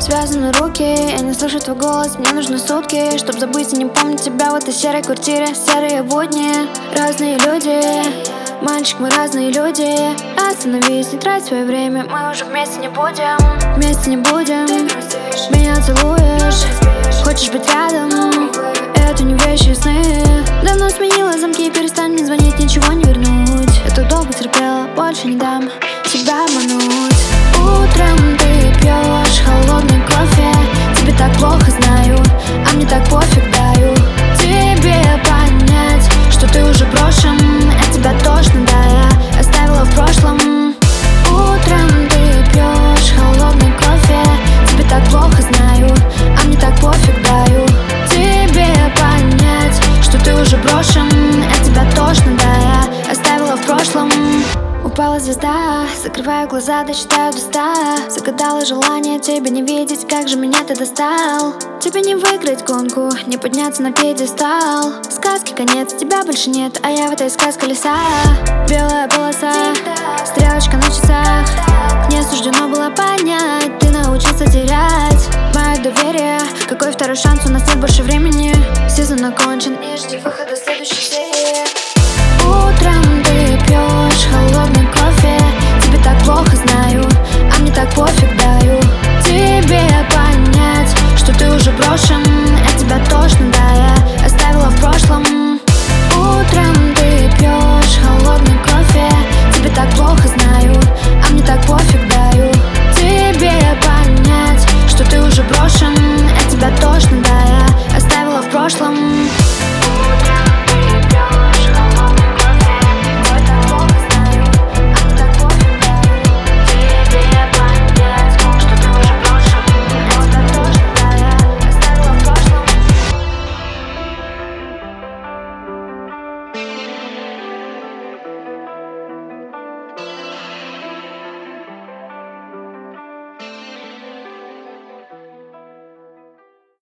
Связаны руки, я не слышу твой голос. Мне нужны сутки, чтоб забыть и не помнить тебя в этой серой квартире. Серые будни, разные люди. Мальчик, мы разные люди. Остановись, не трать свое время. Мы уже вместе не будем. Вместе не будем. Меня целуешь, хочешь быть рядом. Это не вещи и сны. Давно сменила замки, перестань мне звонить, ничего не вернуть. Я так долго терпела, больше не дам себя обмануть. Утром ты пьешь холодный кофе. Тебе так плохо, знаю, а мне так пофиг, даю тебе понять, что ты уже брошен. От тебя тошно, да, я оставила в прошлом. Утром ты пьешь холодный кофе. Тебе так плохо, знаю, а мне так пофиг, даю тебе понять, что ты уже брошен. От тебя тошно, да, я оставила в прошлом. Упала звезда, закрываю глаза, досчитаю до 100. Загадала желание тебя не видеть, как же меня ты достал. Тебе не выиграть гонку, не подняться на пьедестал. Сказки конец, тебя больше нет, а я в этой сказке колеса. Белая полоса, стрелочка на часах. Не суждено было понять, ты научился терять мое доверие. Какой второй шанс, у нас нет больше времени. Сезон окончен, и жди выхода следующей серии.